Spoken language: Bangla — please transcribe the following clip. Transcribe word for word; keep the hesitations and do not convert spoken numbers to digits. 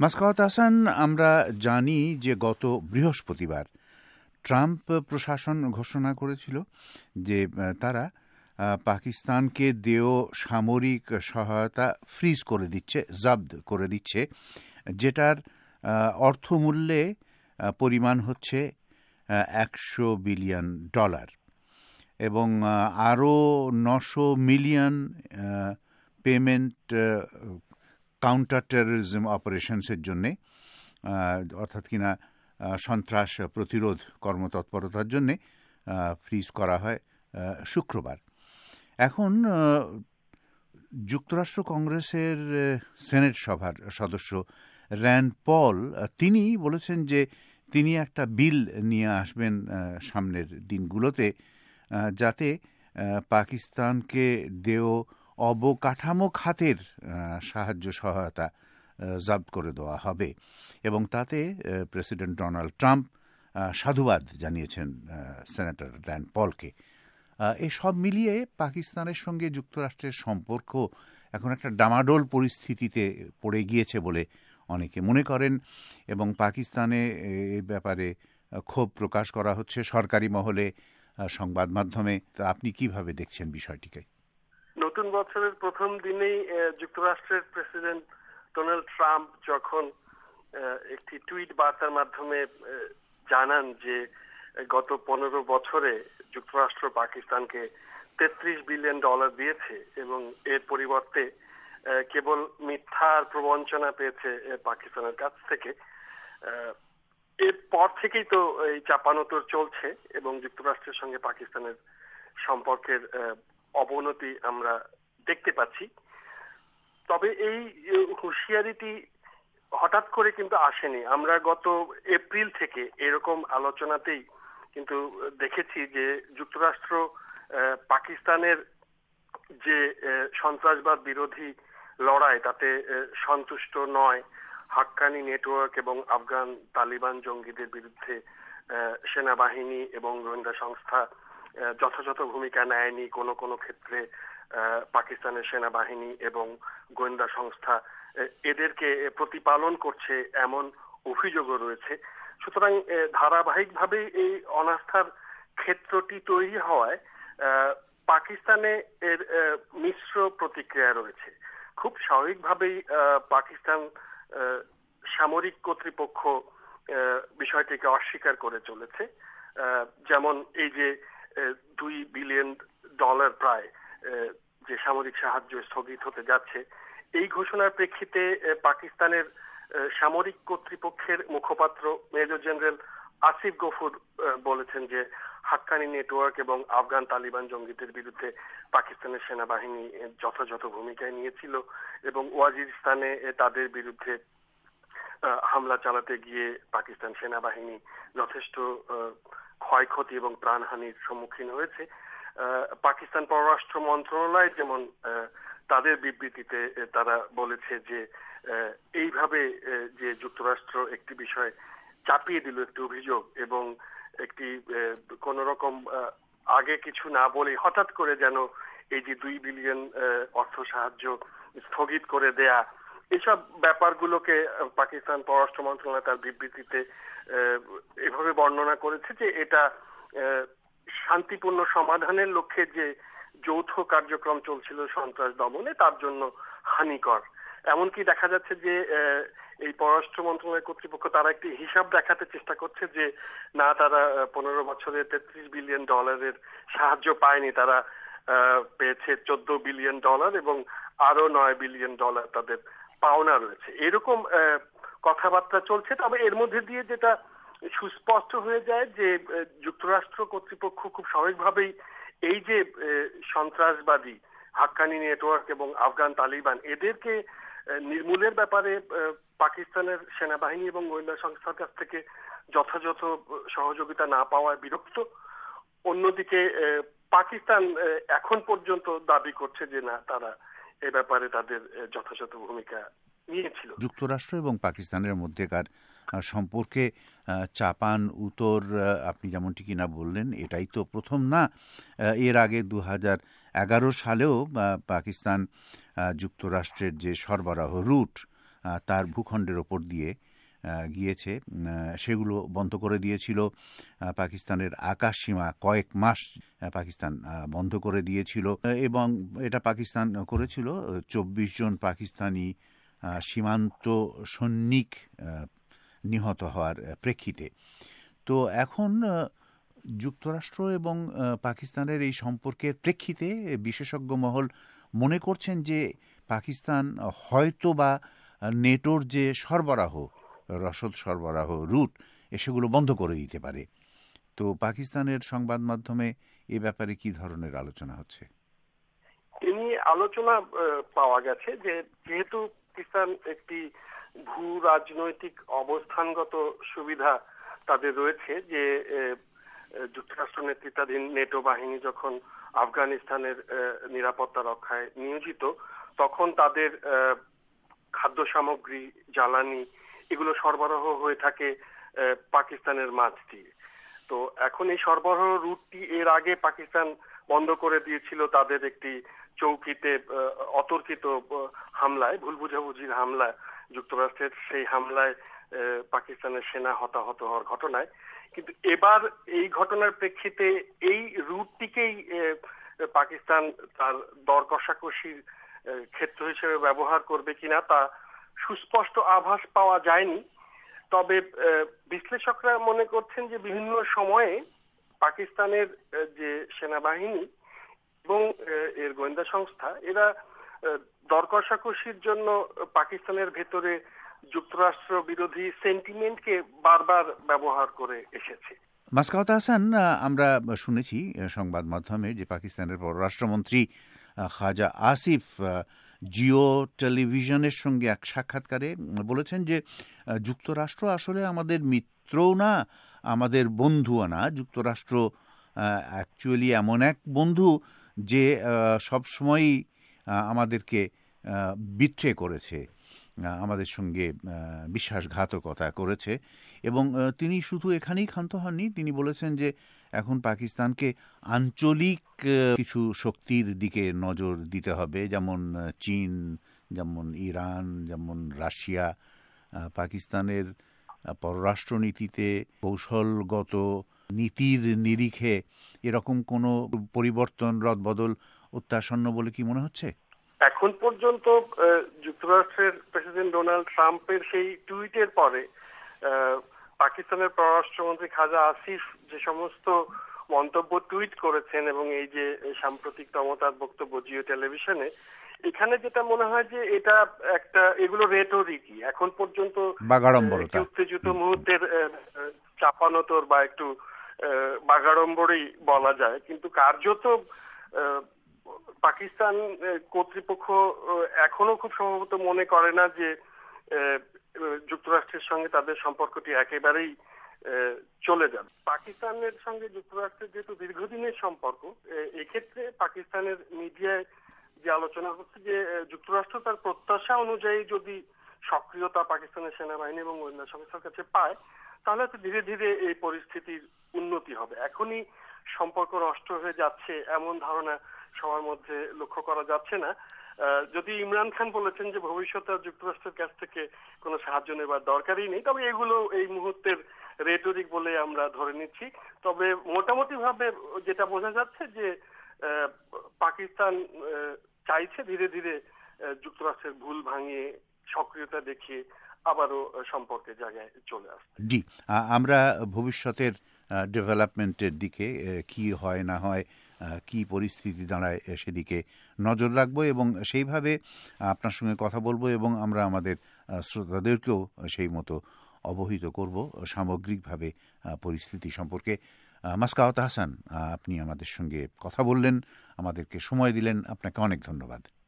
মাসকাওয়াত হাসান, আমরা জানি যে গত বৃহস্পতিবার ট্রাম্প প্রশাসন ঘোষণা করেছিল যে তারা পাকিস্তানকে দেয় সামরিক সহায়তা ফ্রিজ করে দিচ্ছে, জব্দ করে দিচ্ছে, যেটার অর্থমূল্যে পরিমাণ হচ্ছে একশো বিলিয়ন ডলার এবং আরও নশো মিলিয়ন পেমেন্ট কাউন্টার টেররিজম অপারেশনসের জন্যে, অর্থাৎ কিনা সন্ত্রাস প্রতিরোধ কর্মতৎপরতার জন্যে ফ্রিজ করা হয় শুক্রবার। এখন যুক্তরাষ্ট্র কংগ্রেসের সেনেট সভার সদস্য র্যান্ড পল তিনি বলেছেন যে তিনি একটা বিল নিয়ে আসবেন সামনের দিনগুলোতে, যাতে পাকিস্তানকে দেয় অবকাঠামো খাতের সাহায্য সহায়তা জব্দ করে দেওয়া হবে এবং তাতে প্রেসিডেন্ট ডোনাল্ড ট্রাম্প সাধুবাদ জানিয়েছেন সেনেটর র্যান্ড পলকে। এই সব মিলিয়ে পাকিস্তানের সঙ্গে যুক্তরাষ্ট্রের সম্পর্ক এখন একটা ডামাডোল পরিস্থিতিতে পড়ে গিয়েছে বলে অনেকে মনে করেন এবং পাকিস্তানে এই ব্যাপারে ক্ষোভ প্রকাশ করা হচ্ছে সরকারি মহলে, সংবাদ মাধ্যমে। তা আপনি কিভাবে দেখছেন বিষয়টিকে? নতুন বছরের প্রথম দিনেই যুক্তরাষ্ট্রের প্রেসিডেন্ট ডোনাল্ড ট্রাম্প যখন একটি টুইট বার্তার মাধ্যমে জানান যে গত পনেরো বছরে যুক্তরাষ্ট্র পাকিস্তানকে তেত্রিশ বিলিয়ন ডলার দিয়েছে এবং এর পরিবর্তে কেবল মিথ্যার প্রবঞ্চনা পেয়েছে পাকিস্তানের কাছ থেকে, এরপর থেকেই তো এই চাপানোতর চলছে এবং যুক্তরাষ্ট্রের সঙ্গে পাকিস্তানের সম্পর্কের অবনতি আমরা দেখতে পাচ্ছি। তবে এই হুঁশিয়ারিটি হঠাৎ করে কিন্তু আসেনি। আমরা গত এপ্রিল থেকে এরকম আলোচনাতেই কিন্তু দেখেছি যে যুক্তরাষ্ট্র পাকিস্তানের যে সন্ত্রাসবাদ বিরোধী লড়াই তাতে সন্তুষ্ট নয়, হাক্কানি নেটওয়ার্ক এবং আফগান তালিবান জঙ্গিদের বিরুদ্ধে সেনাবাহিনী এবং গোয়েন্দা সংস্থা যথাযথ ভূমিকা নেয়নি, কোনো কোনো ক্ষেত্রে পাকিস্তানের সেনাবাহিনী এবং গোয়েন্দা সংস্থা এদেরকে প্রতিপালন করছে এমন অভিযোগও রয়েছে। সুতরাং ধারাবাহিকভাবে এই অনাস্থার ক্ষেত্রটি তৈরি হওয়ায় পাকিস্তানে এর মিশ্র প্রতিক্রিয়া রয়েছে। খুব স্বাভাবিকভাবেই পাকিস্তান সামরিক কর্তৃপক্ষ বিষয়টিকে অস্বীকার করে চলেছে। যেমন এই যে দুই বিলিয়ন ডলার প্রায় যে সামরিক সাহায্য স্থগিত হতে যাচ্ছে, এই ঘোষণার প্রেক্ষিতে পাকিস্তানের সামরিক কর্তৃপক্ষের মুখপাত্র মেজর জেনারেল আসিফ গফুর বলেছেন যে হাক্কানি নেটওয়ার্ক এবং আফগান তালিবান জঙ্গিদের বিরুদ্ধে পাকিস্তানের সেনাবাহিনী যথাযথ ভূমিকায় নিয়েছিল এবং ওয়াজিরিস্তানে তাদের বিরুদ্ধে হামলা চালাতে গিয়ে পাকিস্তান সেনাবাহিনী যথেষ্ট ক্ষয়ক্ষতি এবং প্রাণহানির সম্মুখীন হয়েছে। পাকিস্তান পররাষ্ট্র মন্ত্রণালয় যেমন তাদের বিবৃতিতে তারা বলেছে যে এইভাবে যে যুক্তরাষ্ট্র একটি বিষয় চাপিয়ে দিল, একটি অভিযোগ এবং একটি কোন রকম আগে কিছু না বলে হঠাৎ করে যেন এই যে দুই বিলিয়ন অর্থ সাহায্য স্থগিত করে দেয়া, এসব ব্যাপারগুলোকে পাকিস্তান পররাষ্ট্র মন্ত্রণালয় তার বিবৃতিতে এভাবে বর্ণনা করেছে যে এটা শান্তিপূর্ণ সমাধানের লক্ষ্যে যে যৌথ কার্যক্রম চলছিল সন্ত্রাস দমনে তার জন্য হানিকর। এমনকি দেখা যাচ্ছে যে এই পররাষ্ট্র মন্ত্রণালয় কর্তৃপক্ষ তারা একটি হিসাব দেখাতে চেষ্টা করছে যে না, তারা পনেরো বছরে তেত্রিশ বিলিয়ন ডলারের সাহায্য পায়নি, তারা পেয়েছে চোদ্দ বিলিয়ন ডলার এবং আরো নয় বিলিয়ন ডলার তাদের পাওনা রয়েছে। এরকম কথাবার্তা চলছে। তবে এর মধ্যে দিয়ে যেটা সুস্পষ্ট হয়ে যায় যে যুক্তরাষ্ট্র কর্তৃপক্ষ খুব স্বাভাবিকভাবেই এই যে সন্ত্রাসবাদী হাক্কানি নেটওয়ার্ক এবং আফগান তালিবান এদেরকে নির্মূলের ব্যাপারে পাকিস্তানের সেনাবাহিনী এবং গোয়েন্দা সংস্থার কাছ থেকে যথাযথ সহযোগিতা না পাওয়ায় বিরক্ত। অন্যদিকে পাকিস্তান এখন পর্যন্ত দাবি করছে যে না, তারা এ ব্যাপারে তাদের যথাযথ ভূমিকা নিয়েছিল। যুক্তরাষ্ট্র এবং পাকিস্তানের মধ্যেকার সম্পর্কে চাপান উত্তর আপনি যেমনটি কিনা বললেন, এটাই তো প্রথম না। এর আগে দু হাজার এগারো সালেও পাকিস্তান যুক্তরাষ্ট্রের যে সরবরাহ রুট তার ভূখণ্ডের ওপর দিয়ে গিয়েছে, সেগুলো বন্ধ করে দিয়েছিল পাকিস্তানের আকাশসীমা। কয়েক মাস পাকিস্তান বন্ধ করে দিয়েছিল এবং এটা পাকিস্তান করেছিল চব্বিশ জন পাকিস্তানি সীমান্ত সৈনিক নিহত হওয়ার প্রেক্ষিতে। তো এখন যুক্তরাষ্ট্র এবং পাকিস্তানের এই সম্পর্কের প্রেক্ষিতে বিশেষজ্ঞ মহল মনে করছেন যে পাকিস্তান হয়তো বা নেটোর যে সরবরাহ, রসদ সরবরাহ রুট, সেগুলো বন্ধ করে দিতে পারে। তো পাকিস্তানের সংবাদ মাধ্যমে এ ব্যাপারে কি ধরনের আলোচনা হচ্ছে? তিনি আলোচনা পাওয়া গেছে যে যেহেতু পাকিস্তান একটি ভূ রাজনৈতিক অবস্থানগত সুবিধা তাদের রয়েছে, যে যুক্তরাষ্ট্র নেতৃত্বাধীন নেটো বাহিনী যখন আফগানিস্তানের নিরাপত্তা রক্ষায় নিয়োজিত, তখন তাদের খাদ্য সামগ্রী, জ্বালানি এগুলো সরবরাহ হয়ে থাকে পাকিস্তানের মাঝ দিয়ে। তো এখন এই সরবরাহ রুটটি এর আগে পাকিস্তান বন্ধ করে দিয়েছিল তাদের একটি চৌকিতে অতর্কিত হামলায়, ভুল বুঝাবুঝির হামলায়, যুক্তরাষ্ট্রের সেই হামলায় পাকিস্তানের সেনা হতাহত হওয়ার ঘটনায়। কিন্তু এবার এই ঘটনার প্রেক্ষিতে এই রুটটিকেই পাকিস্তান তার দর কষাকষির ক্ষেত্র হিসেবে ব্যবহার করবে কিনা তা সুস্পষ্ট আভাস পাওয়া যায়নি। তবে বিশ্লেষকরা মনে করছেন যে বিভিন্ন সময়ে পাকিস্তানের যে সেনাবাহিনী এবং এর গোয়েন্দা সংস্থা, এরা দর কষাকষির জন্য পাকিস্তানের ভেতরে যুক্তরাষ্ট্র বিরোধী সেন্টিমেন্টকে বারবার ব্যবহার করে এসেছে। মাসকাওত হাসান, আমরা শুনেছি সংবাদ মাধ্যমে যে পাকিস্তানের পররাষ্ট্রমন্ত্রী খাজা আসিফ জিও টেলিভিশনের সঙ্গে এক সাক্ষাৎকারে বলেছেন যে যুক্তরাষ্ট্র আসলে আমাদের মিত্রও না, আমাদের বন্ধুও না। যুক্তরাষ্ট্র অ্যাকচুয়ালি এমন এক বন্ধু যে সবসময়ই আমাদেরকে বিট্রে করেছে, আমাদের সঙ্গে বিশ্বাসঘাতকতা করেছে। এবং তিনি শুধু এখানেই ক্ষান্ত হননি, তিনি বলেছেন যে এখন পাকিস্তানকে আঞ্চলিক কিছু শক্তির দিকে নজর দিতে হবে, যেমন চীন, যেমন ইরান, যেমন রাশিয়া। পাকিস্তানের পররাষ্ট্রনীতিতে কৌশলগত নীতির নিরিখে এরকম কোনো পরিবর্তন, রদবদল অত্যাসন্ন বলে কি মনে হচ্ছে? এখন পর্যন্ত যুক্তরাষ্ট্রের প্রেসিডেন্ট ডোনাল্ড ট্রাম্পের সেই টুইটের পরে পাকিস্তানের পররাষ্ট্রমন্ত্রী খাজা আসিফ যে সমস্ত মন্তব্য টুইট করেছেন এবং এই যে সাম্প্রতিকতম তার বক্তব্য জিও টেলিভিশনে, এখানে যেটা মনে হয় যে এটা একটা, এগুলো রেটরিকই এখন পর্যন্ত, উত্তেজিত মুহূর্তের চাপানোতর বা একটু বাগাড়ম্বরই বলা যায়। কিন্তু কার্যত পাকিস্তান কর্তৃপক্ষ এখনো খুব সম্ভবত মনে করে না যে যুক্তরাষ্ট্রের সঙ্গে তাদের সম্পর্কটি একেবারেই চলে যাবে। পাকিস্তানের সঙ্গে যুক্তরাষ্ট্রের যেহেতু দীর্ঘদিনের সম্পর্ক, এক্ষেত্রে পাকিস্তানের মিডিয়ায় যে আলোচনা হচ্ছে যে যুক্তরাষ্ট্র তার প্রত্যাশা অনুযায়ী যদি সক্রিয়তা পাকিস্তানের সেনাবাহিনী এবং গোয়েন্দা সংস্থার কাছে পায়, তাহলে তো ধীরে ধীরে এই পরিস্থিতির উন্নতি হবে। এখনই সম্পর্ক নষ্ট হয়ে যাচ্ছে এমন ধারণা সবার মধ্যে লক্ষ্য করা যাচ্ছে না। যদি ইমরান খান বলেছেন যে ভবিষ্যতে যুক্তরাষ্ট্রের কাছ থেকে কোনো সাহায্য নেবার দরকারই নেই, তবে এগুলো এই মুহূর্তের রেটরিক বলে আমরা ধরে নিচ্ছি। তবে মোটামুটি ভাবে যেটা বোঝা যাচ্ছে যে পাকিস্তান চাইছে ধীরে ধীরে যুক্তরাষ্ট্রের ভুল ভাঙিয়ে, সক্রিয়তা দেখিয়ে আবারও সম্পর্কের জায়গায় চলে আসছে। জি, আমরা ভবিষ্যতের ডেভেলপমেন্টের দিকে কি হয় না হয়, কি পরিস্থিতি দাঁড়ায় সেদিকে নজর রাখবো এবং সেইভাবে আপনার সঙ্গে কথা বলবো এবং আমরা আমাদের শ্রোতাদেরকেও সেই মতো অবহিত করব সামগ্রিকভাবে পরিস্থিতি সম্পর্কে। মাসকাওত হাসান, আপনি আমাদের সঙ্গে কথা বললেন, আমাদেরকে সময় দিলেন, আপনাকে অনেক ধন্যবাদ।